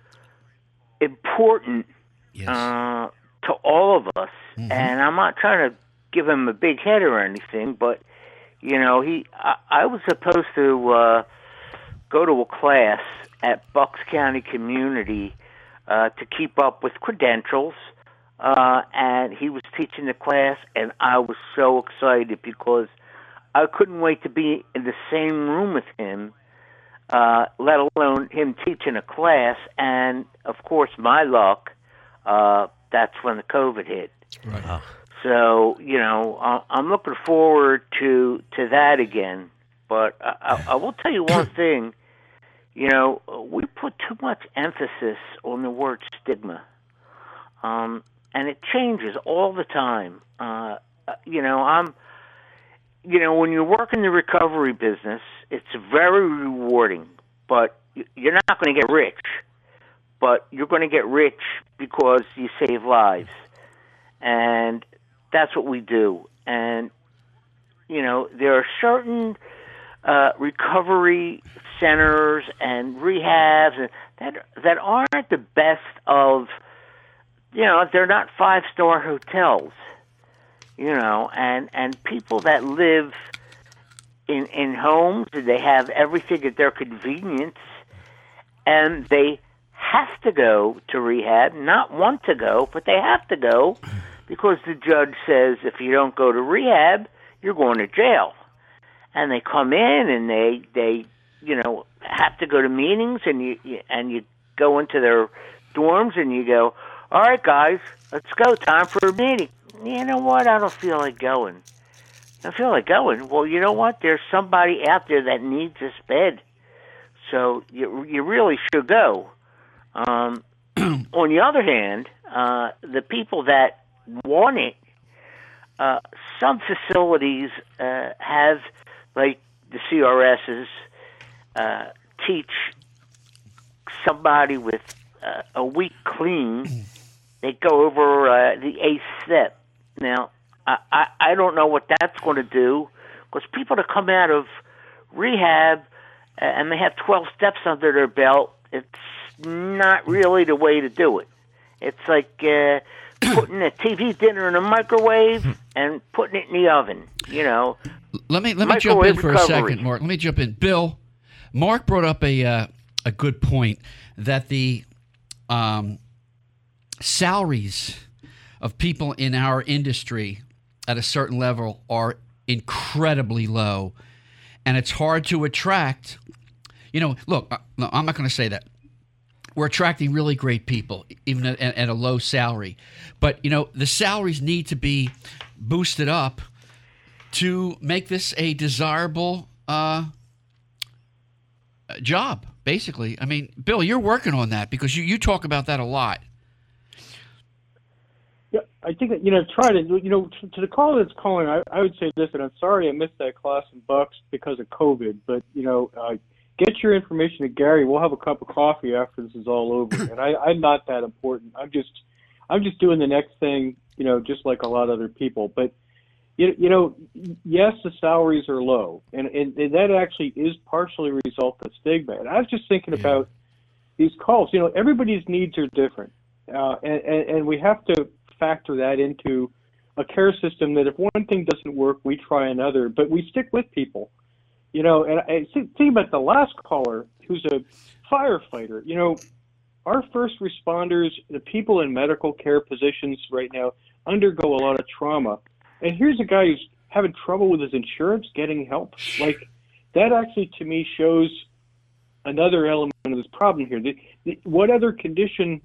important
Yes.
uh, to all of us,
Mhm.
and I'm not trying to give him a big head or anything, but you know, he I, I was supposed to uh, go to a class at Bucks County Community uh, to keep up with credentials, uh, and he was teaching the class, and I was so excited because I couldn't wait to be in the same room with him, uh, let alone him teaching a class, and of course, my luck. Uh, that's when the COVID hit.
Right.
So, you know, I- I'm looking forward to to that again. But I, I, I will tell you one thing. You know, we put too much emphasis on the word stigma. Um, and it changes all the time. Uh, you know, I'm, you know, when you work in the recovery business, it's very rewarding, but you're not going to get rich. But you're going to get rich because you save lives. And that's what we do. And, you know, there are certain uh, recovery centers and rehabs that that aren't the best of, you know, they're not five-star hotels, you know, and, and people that live in, in homes, they have everything at their convenience, and they have to go to rehab, not want to go, but they have to go because the judge says if you don't go to rehab, you're going to jail. And they come in and they, they you know, have to go to meetings, and you, you and you go into their dorms and you go, all right, guys, let's go. Time for a meeting. You know what? I don't feel like going. I feel like going. Well, you know what? There's somebody out there that needs this bed. So you you really should go. Um, on the other hand, uh, the people that want it, uh, some facilities uh, have, like the C R S's, uh, teach somebody with uh, a week clean. They go over uh, the eighth step. Now, I, I, I don't know what that's going to do, because people that come out of rehab uh, and they have twelve steps under their belt, it's not really the way to do it. It's like uh, putting a T V dinner in a microwave and putting it in the oven, you know.
Let me let me jump in for a second, Mark. Let me jump in. Bill, Mark brought up a uh, a good point, that the um, salaries of people in our industry at a certain level are incredibly low, and it's hard to attract. You know, look, uh, no, I'm not going to say that. We're attracting really great people, even at, at a low salary. But, you know, the salaries need to be boosted up to make this a desirable uh, job, basically. I mean, Bill, you're working on that, because you, you talk about that a lot.
Yeah, I think that, you know, try to, you know, to, to the caller that's calling, I, I would say this, and I'm sorry I missed that class in Bucks because of COVID, but, you know, uh, get your information to Gary. We'll have a cup of coffee after this is all over. And I, I'm not that important. I'm just, I'm just doing the next thing, you know, just like a lot of other people. But, you, you know, yes, the salaries are low, and, and, and that actually is partially a result of stigma. And I was just thinking yeah. about these calls. You know, everybody's needs are different, uh, and, and, and we have to factor that into a care system that if one thing doesn't work, we try another, but we stick with people. You know, and I think about the last caller, who's a firefighter. You know, our first responders, the people in medical care positions right now, undergo a lot of trauma. And here's a guy who's having trouble with his insurance getting help. Like, that actually, to me, shows another element of this problem here. The, the, what other condition,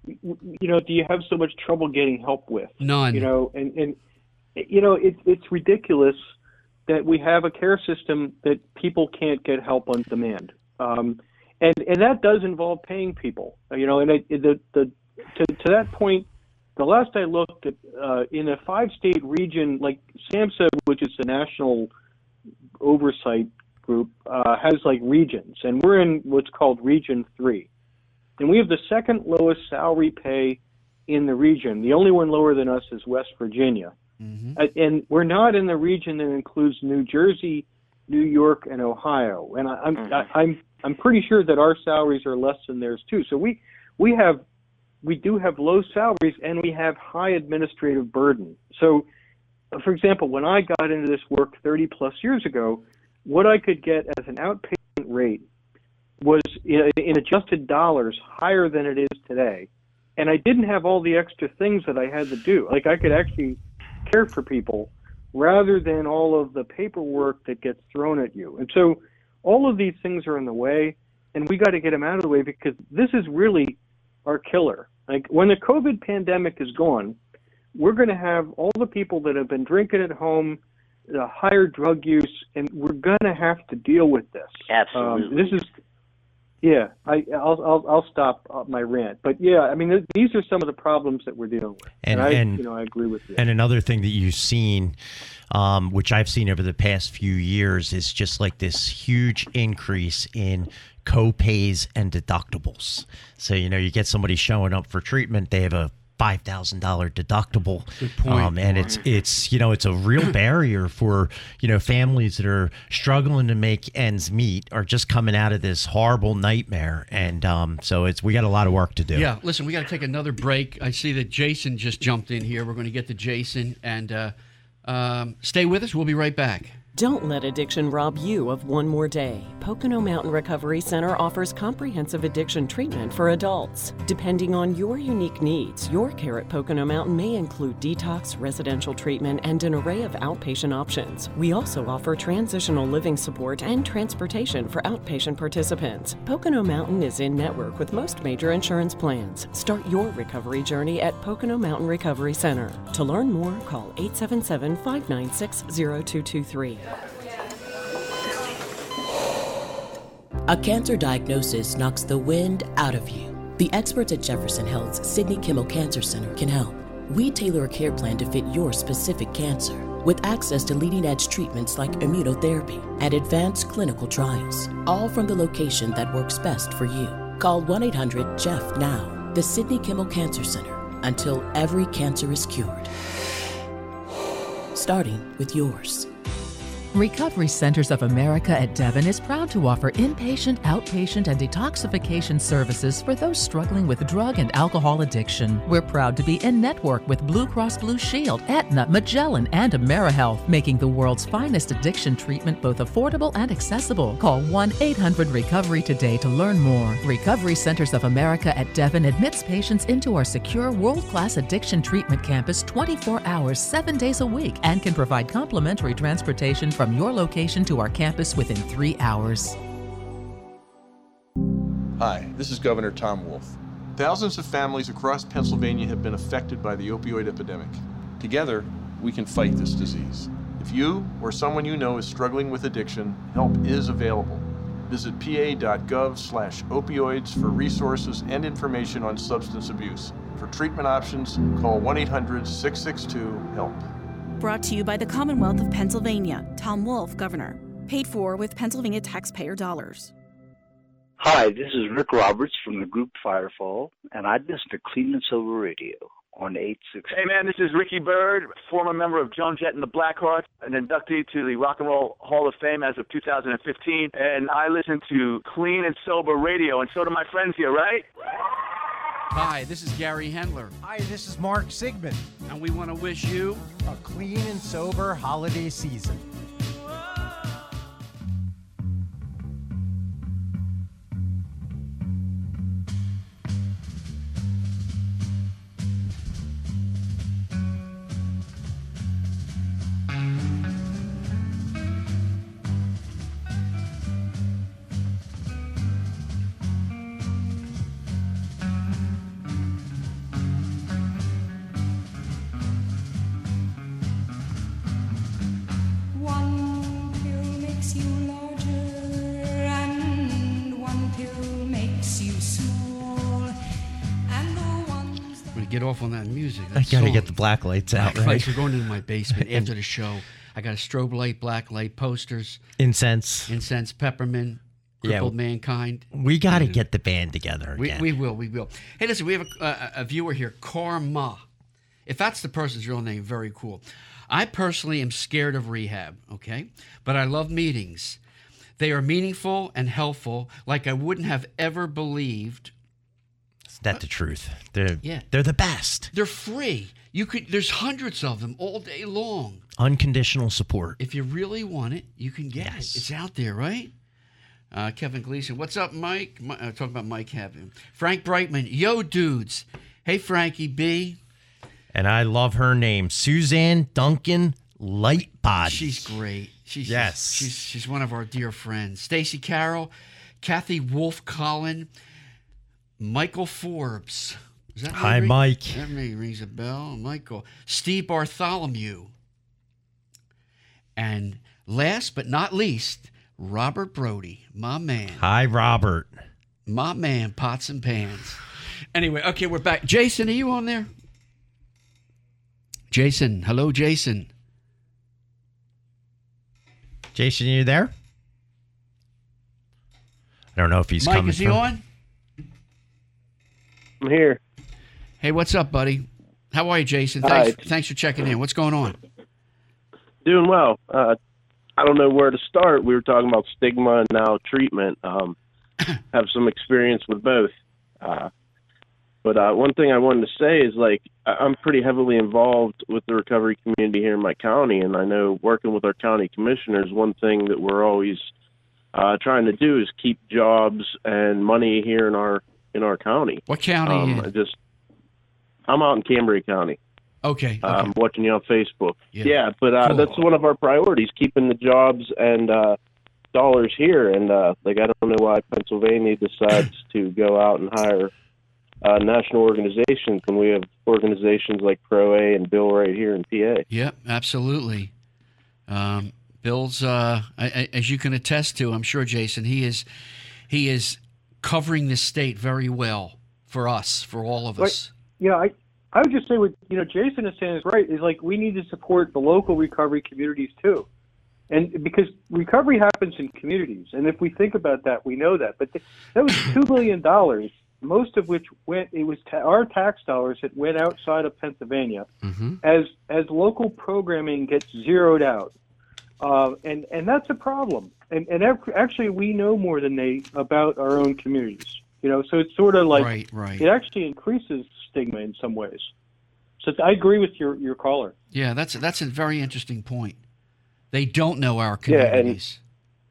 you know, do you have so much trouble getting help with?
None.
You know, and, and you know, it, it's ridiculous that we have a care system that people can't get help on demand, um, and and that does involve paying people. You know, and I, the the to to that point, the last I looked at, uh, in a five-state region like SAMHSA, which is the national oversight group, uh, has like regions, and we're in what's called Region Three, and we have the second lowest salary pay in the region. The only one lower than us is West Virginia. Mm-hmm. And we're not in the region that includes New Jersey, New York, and Ohio. And I, I'm mm-hmm. I, I'm I'm pretty sure that our salaries are less than theirs too. So we we have we do have low salaries, and we have high administrative burden. So, for example, when I got into this work thirty plus years ago, what I could get as an outpatient rate was in, in adjusted dollars higher than it is today, and I didn't have all the extra things that I had to do. Like, I could actually care for people rather than all of the paperwork that gets thrown at you. And so all of these things are in the way, and we got to get them out of the way, because this is really our killer. Like, when the COVID pandemic is gone, we're going to have all the people that have been drinking at home, the higher drug use, and we're going to have to deal with this.
Absolutely.
Um, this is Yeah, I, I'll, I'll I'll stop my rant, but yeah, I mean, th- these are some of the problems that we're dealing with, and, and I,
and,
you know, I agree with you.
And another thing that you've seen, um, which I've seen over the past few years, is just like this huge increase in co-pays and deductibles. So, you know, you get somebody showing up for treatment, they have a five thousand dollars deductible.
Good point.
Um, and it's, it's, you know, it's a real barrier for, you know, families that are struggling to make ends meet, are just coming out of this horrible nightmare. And um, so it's, we got a lot of work to do.
Yeah. Listen, we got to take another break. I see that Jason just jumped in here. We're going to get to Jason, and uh, um, stay with us. We'll be right back.
Don't let addiction rob you of one more day. Pocono Mountain Recovery Center offers comprehensive addiction treatment for adults. Depending on your unique needs, your care at Pocono Mountain may include detox, residential treatment, and an array of outpatient options. We also offer transitional living support and transportation for outpatient participants. Pocono Mountain is in network with most major insurance plans. Start your recovery journey at Pocono Mountain Recovery Center. To learn more, call eight seven seven, five nine six, zero two two three.
A cancer diagnosis knocks the wind out of you. The experts at Jefferson Health's Sidney Kimmel Cancer Center can help. We tailor a care plan to fit your specific cancer with access to leading-edge treatments like immunotherapy and advanced clinical trials, all from the location that works best for you. Call one eight hundred J E F F now, the Sidney Kimmel Cancer Center, until every cancer is cured. Starting with yours.
Recovery Centers of America at Devon is proud to offer inpatient, outpatient, and detoxification services for those struggling with drug and alcohol addiction. We're proud to be in network with Blue Cross Blue Shield, Aetna, Magellan, and AmeriHealth, making the world's finest addiction treatment both affordable and accessible. Call one eight hundred recovery today to learn more. Recovery Centers of America at Devon admits patients into our secure world-class addiction treatment campus twenty-four hours, seven days a week, and can provide complimentary transportation from your location to our campus within three hours.
Hi, this is Governor Tom Wolf. Thousands of families across Pennsylvania have been affected by the opioid epidemic. Together, we can fight this disease. If you or someone you know is struggling with addiction, help is available. Visit pa.gov slash opioids for resources and information on substance abuse. For treatment options, call one eight hundred, six six two, HELP.
Brought to you by the Commonwealth of Pennsylvania. Tom Wolf, Governor. Paid for with Pennsylvania taxpayer dollars.
Hi, this is Rick Roberts from the group Firefall, and I listen to Clean and Sober Radio on eight sixty.
Hey, man, this is Ricky Byrd, former member of Joan Jett and the Blackhearts, an inductee to the Rock and Roll Hall of Fame as of two thousand fifteen, and I listen to Clean and Sober Radio, and so do my friends here, right?
Hi, this is Gary Hendler.
Hi, this is Mark Sigmund.
And we want to wish you
a clean and sober holiday season.
Get off on that music. That
I gotta
song.
get the black lights out,
Black
right?
lights. We're going into my basement after the show. I got a strobe light, black light, posters,
Incense.
incense, peppermint, crippled
Yeah.
mankind.
We got to get the band together
We,
again.
we will, we will. Hey, listen, we have a, a, a viewer here, Karma. If that's the person's real name, very cool. I personally am scared of rehab, okay? But I love meetings. They are meaningful and helpful, like I wouldn't have ever believed.
Is that the truth? They're,
Yeah.
they're the best.
They're free. You could. There's hundreds of them all day long.
Unconditional support.
If you really want it, you can get
Yes.
it. It's out there, right? Uh, Kevin Gleason, what's up, Mike? Mi- uh, talking about Mike Havin. Frank Brightman, yo, dudes. Hey, Frankie B.
And I love her name, Suzanne Duncan Lightbody.
She's great. She's
Yes.
She's she's one of our dear friends. Stacy Carroll, Kathy Wolf Collin, Michael Forbes. Is that
Hi,
ring?
Mike.
That ring rings a bell. Michael. Steve Bartholomew. And last but not least, Robert Brody, my man.
Hi, Robert.
My man, pots and pans. Anyway, okay, we're back. Jason, are you on there? Jason, hello, Jason.
Jason, you there? I don't know if he's
Mike,
coming
is he
from-
on?
I'm here.
Hey, what's up, buddy? How are you, Jason?
Hi.
Thanks, thanks for checking in. What's going on?
Doing well. Uh, I don't know where to start. We were talking about stigma and now treatment. Um, have some experience with both. Uh, But uh, one thing I wanted to say is, like, I- I'm pretty heavily involved with the recovery community here in my county, and I know working with our county commissioners, one thing that we're always uh, trying to do is keep jobs and money here in our in our county.
What county?
Um,
are you
I
in?
just I'm out in Cambria County.
Okay. okay.
Uh, I'm watching you on Facebook.
Yeah.
Yeah, but uh,
Cool.
that's one of our priorities, keeping the jobs and uh, dollars here. And uh, like, I don't know why Pennsylvania decides to go out and hire uh, national organizations when we have organizations like Pro A and Bill right here in P A.
Yep, absolutely. Um, Bill's, uh, I, I, as you can attest to, I'm sure, Jason, he is he is covering this state very well for us, for all of us.
Yeah, I I would just say what you know Jason is saying is right. Is like we need to support the local recovery communities too, and because recovery happens in communities, and if we think about that, we know that. But th- that was two billion dollars, most of which went. It was ta- our tax dollars that went outside of Pennsylvania,
Mm-hmm.
as as local programming gets zeroed out, uh, and and that's a problem. And and ac- actually, we know more than they about our own communities. You know, so it's sort of like
Right, right.
it actually increases stigma in some ways. So I agree with your, your caller.
Yeah, that's that's a very interesting point. They don't know our
Yeah, and-
communities.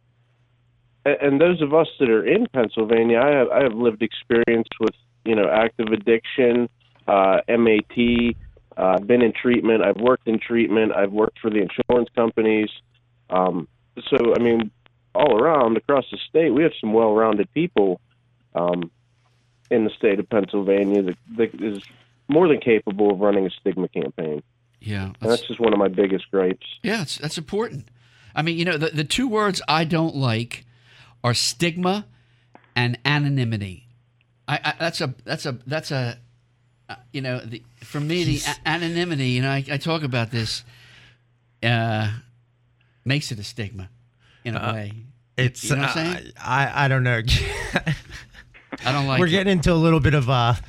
And, and those of us that are in Pennsylvania, I have I have lived experience with you know active addiction, uh, M A T. Uh, I've been in treatment. I've worked in treatment. I've worked for the insurance companies. Um, so I mean, all around across the state, we have some well-rounded people um, in the state of Pennsylvania that, that is more than capable of running a stigma campaign.
Yeah,
And
that's,
that's just one of my biggest gripes.
yeah, it's, that's important. I mean, you know, the, the two words I don't like are stigma and anonymity. I, I that's a that's a that's a uh, you know, the, for me the a- anonymity. You know, I, I talk about this. Uh, makes it a stigma, in a
Uh,
way.
It's
you know what I'm
uh,
saying?
I I don't know.
I don't like
We're
it.
getting into a little bit of uh,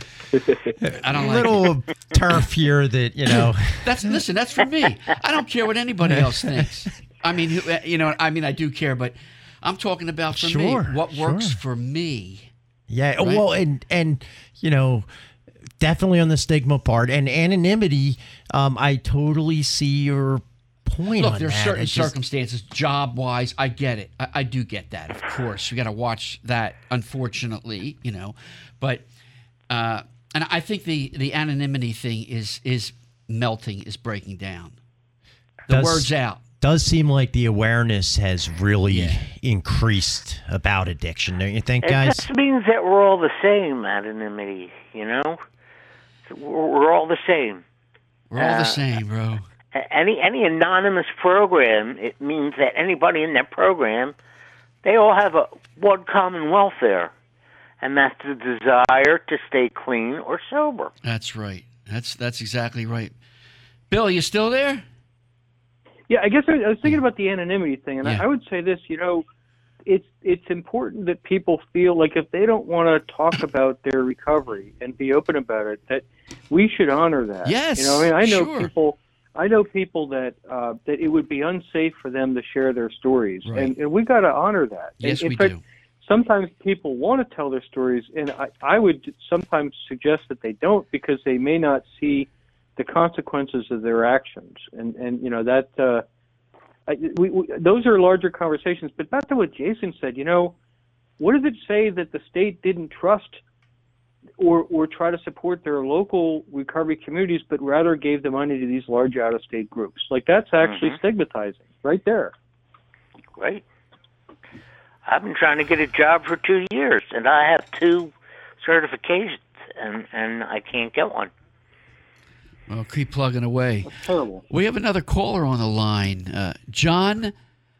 I don't like
little turf here that you know.
That's listen. That's for me. I don't care what anybody else thinks. I mean, who- you know, I mean, I do care, but I'm talking about for
Sure,
me. What works
sure.
for me.
Yeah,
Right?
well, and and you know, definitely on the stigma part and anonymity. Um, I totally see your point.
Look,
on
there's
that.
certain
It's just-
circumstances, job wise. I get it. I, I do get that. Of course, we got to watch that. Unfortunately, you know, but uh, and I think the the anonymity thing is is melting, is breaking down. The
Does-
word's out.
Does seem like the awareness has really increased about addiction, don't you think,
It
guys?
just means that we're all the same, anonymity, you know? We're, we're all the same.
We're all
Uh,
the same, bro.
Any any anonymous program, it means that anybody in that program, they all have a one common welfare, and that's the desire to stay clean or sober.
That's right. That's that's exactly right. Bill, you still there?
Yeah, I guess I, I was thinking about the anonymity thing, and
Yeah.
I, I would say this. You know, it's it's important that people feel like if they don't want to talk about their recovery and be open about it, that we should honor that.
Yes,
you know, I mean, I know
sure.
people. I know people that uh, that it would be unsafe for them to share their stories,
Right.
and, and we got to honor that.
Yes,
and, in
we
fact,
do.
Sometimes people want to tell their stories, and I, I would sometimes suggest that they don't because they may not see the consequences of their actions, and and you know that uh, I, we, we, those are larger conversations. But back to what Jason said, you know, what does it say that the state didn't trust or or try to support their local recovery communities, but rather gave the money to these large out-of-state groups? Like that's actually
Mhm.
stigmatizing, right there.
Right? I've been trying to get a job for two years, and I have two certifications, and, and I can't get one.
Well, keep plugging away.
That's terrible.
We have another caller on the line, uh, John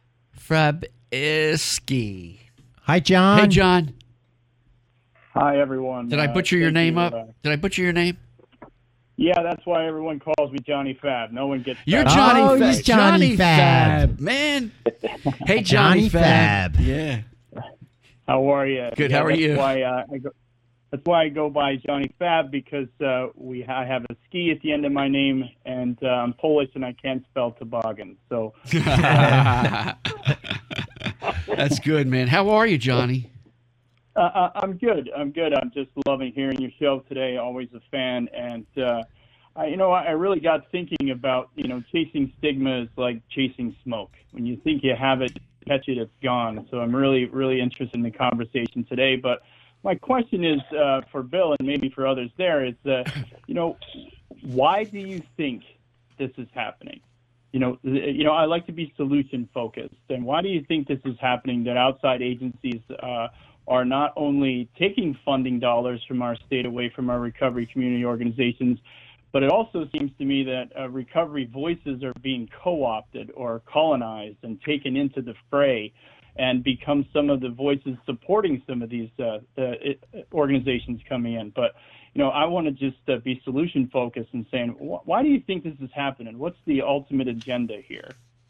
Frabisky.
Hi, John.
Hey, John.
Hi, everyone.
Did I
Uh,
butcher your
thank
name
you,
up?
uh,
Did I butcher your name?
yeah, that's why everyone calls me Johnny Fab. No one gets
You're
that.
Johnny
Oh,
Fab.
he's Johnny Fab.
man. Hey,
Johnny
Johnny, Fab.
Fab.
Yeah.
How are you?
Good,
Yeah,
how are
that's
you?
Why, uh, I go, that's why I go by Johnny Fab, because uh, we I have a ski at the end of my name, and uh, I'm Polish and I can't spell toboggan. So
That's good, man. How are you, Johnny?
Uh, I'm good. I'm good. I'm just loving hearing your show today. Always a fan. And, uh, I, you know, I really got thinking about, you know, chasing stigma is like chasing smoke. When you think you have it, catch it, it's gone. So I'm really, really interested in the conversation today. But my question is uh, for Bill and maybe for others there is, uh, you know, why do you think this is happening? You know, you know, I like to be solution focused. And why do you think this is happening, that outside agencies uh, are not only taking funding dollars from our state away from our recovery community organizations, but it also seems to me that uh, recovery voices are being co-opted or colonized and taken into the fray and become some of the voices supporting some of these uh, the, uh, organizations coming in. But, you know, I want to just uh, be solution focused and saying, wh- why do you think this is happening? What's the ultimate agenda here?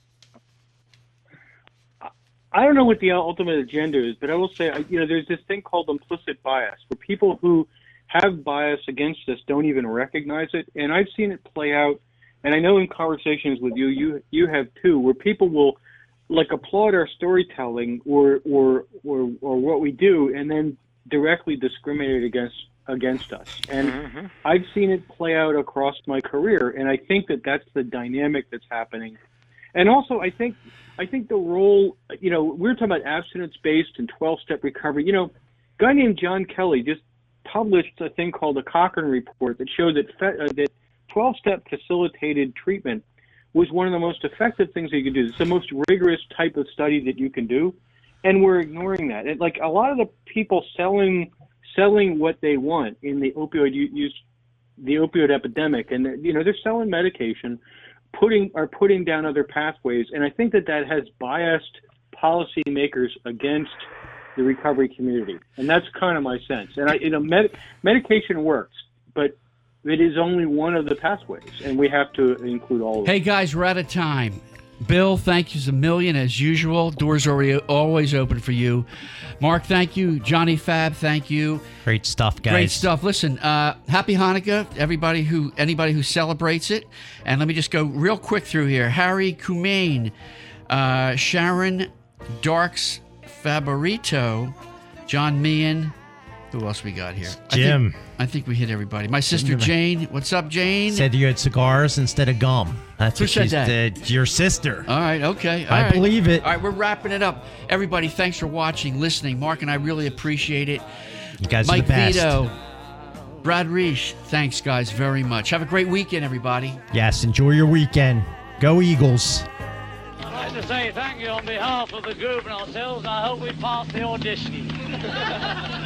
I don't know what the ultimate agenda is, but I will say, you know, there's this thing called implicit bias, where people who have bias against us don't even recognize it. And I've seen it play out, and I know in conversations with you, you you have too, where people will like applaud our storytelling or or or, or what we do, and then directly discriminate against against us. And mm-hmm. I've seen it play out across my career, and I think that that's the dynamic that's happening. And also, I think I think the role, you know, we're talking about abstinence-based and twelve-step recovery. You know, a guy named John Kelly just published a thing called the Cochrane Report that showed that fe- uh, that twelve-step facilitated treatment was one of the most effective things that you can do. It's the most rigorous type of study that you can do, and we're ignoring that. And like a lot of the people selling selling what they want in the opioid use, the opioid epidemic, and you know they're selling medication, putting are putting down other pathways, and I think that that has biased policymakers against the recovery community, and that's kind of my sense. And I, you know, med- medication works, but it is only one of the pathways, and we have to include all of them.
Hey guys, we're out of time. Bill, thank you a million as usual. Doors are always open for you. Mark, thank you. Johnny Fab, thank you.
Great stuff, guys.
Great stuff. Listen, uh, happy Hanukkah, everybody who anybody who celebrates it. And let me just go real quick through here. Harry Kumain, uh, Sharon Darks Favorito, John Meehan. Who else we got here?
Jim.
I think, I think we hit everybody. My sister Jane. What's up, Jane?
Said you had cigars instead of gum. That's
Who
what
said
she's
that?
uh, your sister.
All right, okay. All
I
right.
believe it.
All right, we're wrapping it up. Everybody, thanks for watching, listening. Mark and I really appreciate it.
You guys
Mike
are the best.
Vito, Brad Reish, thanks, guys, very much. Have a great weekend, everybody.
Yes, enjoy your weekend. Go Eagles.
I'd like to say thank you on behalf of the group and ourselves. I hope we pass the auditioning.